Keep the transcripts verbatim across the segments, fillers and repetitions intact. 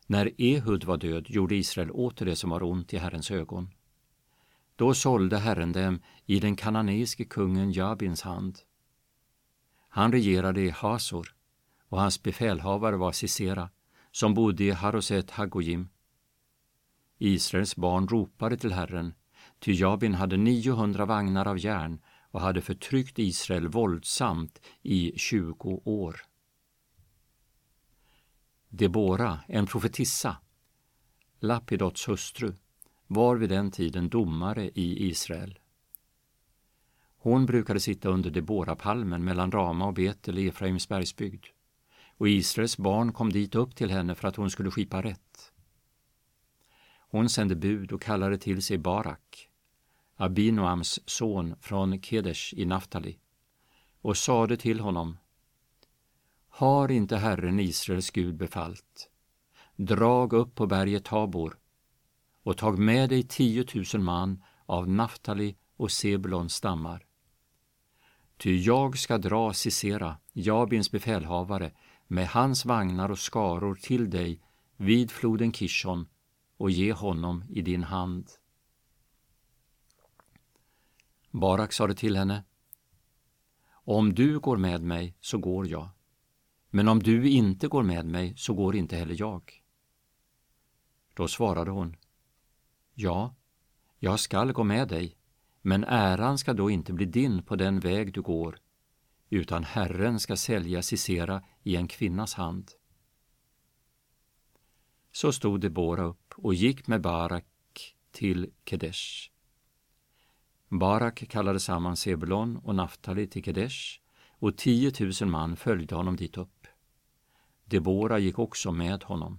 När Ehud var död gjorde Israel åter det som var ont i Herrens ögon. Då sålde Herren dem i den kananeiske kungen Jabins hand. Han regerade i Hasor, och hans befälhavare var Sisera, som bodde i Haroset Hagoyim. Israels barn ropade till Herren, ty Jabin hade niohundra vagnar av järn och hade förtryckt Israel våldsamt i tjugo år. Debora, en profetissa, Lapidots hustru, var vid den tiden domare i Israel. Hon brukade sitta under Debora-palmen mellan Rama och Betel i Efraims bergsbygd, och Israels barn kom dit upp till henne för att hon skulle skipa rätt. Hon sände bud och kallade till sig Barak, Abinoams son från Kedesh i Naftali, och sade till honom: Har inte Herren Israels Gud befallt? Drag upp på berget Tabor och tag med dig tiotusen man av Naftali och Sebulons stammar. Ty jag ska dra Sisera, Jabins befälhavare, med hans vagnar och skaror till dig vid floden Kishon och ge honom i din hand. Barak sade till henne: Om du går med mig så går jag, men om du inte går med mig så går inte heller jag. Då svarade hon: Ja, jag skall gå med dig, men äran ska då inte bli din på den väg du går, utan Herren ska sälja Sisera i en kvinnas hand. Så stod Debora upp och gick med Barak till Kedesh. Barak kallade samman Sebulon och Naftali till Kedesh, och tiotusen man följde honom dit upp. Debora gick också med honom.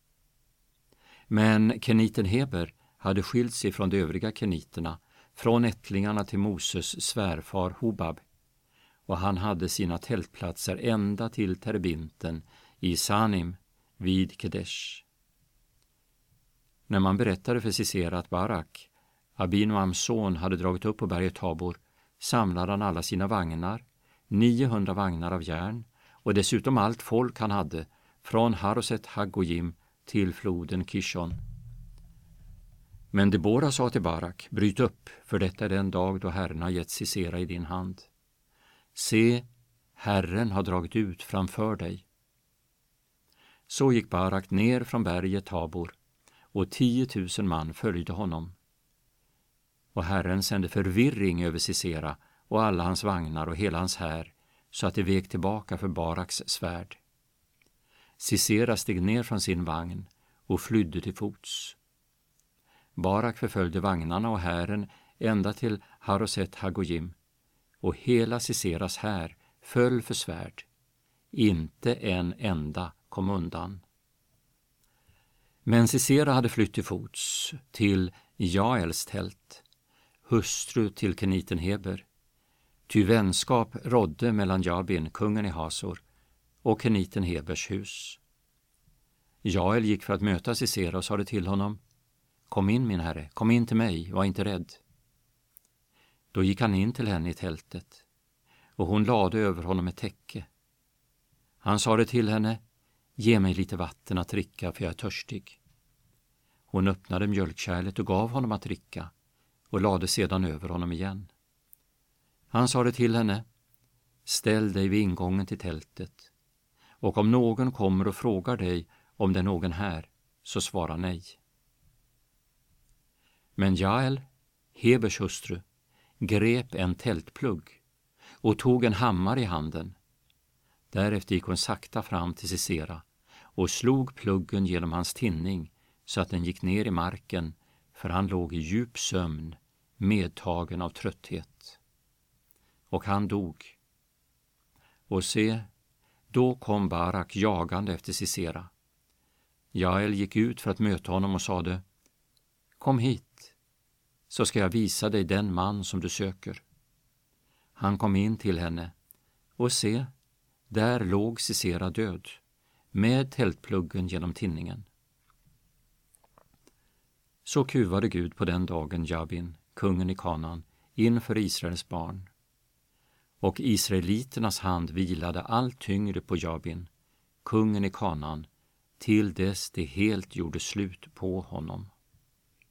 Men keniten Heber hade skilt sig från de övriga keniterna, från ättlingarna till Moses svärfar Hobab, och han hade sina tältplatser ända till terebinten i Sanim vid Kedesh. När man berättade för Sisera att Barak, Abinoams son, hade dragit upp på berget Tabor, samlade han alla sina vagnar, niohundra vagnar av järn, och dessutom allt folk han hade, från Haroset Hagoyim till floden Kishon. Men Debora sa till Barak: Bryt upp, för detta är den dag då Herren har gett Sisera i din hand. Se, Herren har dragit ut framför dig. Så gick Barak ner från berget Tabor, och tiotusen man följde honom. Och Herren sände förvirring över Sisera och alla hans vagnar och hela hans här, så att det vek tillbaka för Baraks svärd. Sisera steg ner från sin vagn och flydde till fots. Barak förföljde vagnarna och hären ända till Haroset Hagoyim, och hela Siseras här föll för svärd. Inte en enda kom undan. Men Sisera hade flytt till fots till Jaels tält, hustru till keniten Heber, ty vänskap rådde mellan Jabin, kungen i Hasor, och keniten Hebers hus. Jael gick för att möta Sisera och sade till honom: Kom in, min herre, kom in till mig, var inte rädd. Då gick han in till henne i tältet, och hon lade över honom ett täcke. Han sade till henne: Ge mig lite vatten att dricka, för jag är törstig. Hon öppnade mjölkkärlet och gav honom att dricka, och lade sedan över honom igen. Han sade till henne: Ställ dig vid ingången till tältet, och om någon kommer och frågar dig om det är någon här, så svara nej. Men Jael, Hebers hustru, grep en tältplugg och tog en hammare i handen. Därefter gick hon sakta fram till Sisera och slog pluggen genom hans tinning så att den gick ner i marken, för han låg i djup sömn, medtagen av trötthet. Och han dog. Och se, då kom Barak jagande efter Sisera. Jael gick ut för att möta honom och sade: Kom hit, så ska jag visa dig den man som du söker. Han kom in till henne, och se, där låg Sisera död, med tältpluggen genom tinningen. Så kuvade Gud på den dagen Jabin, kungen i Kanaan, inför Israels barn. Och israeliternas hand vilade allt tyngre på Jabin, kungen i Kanaan, till dess det helt gjorde slut på honom.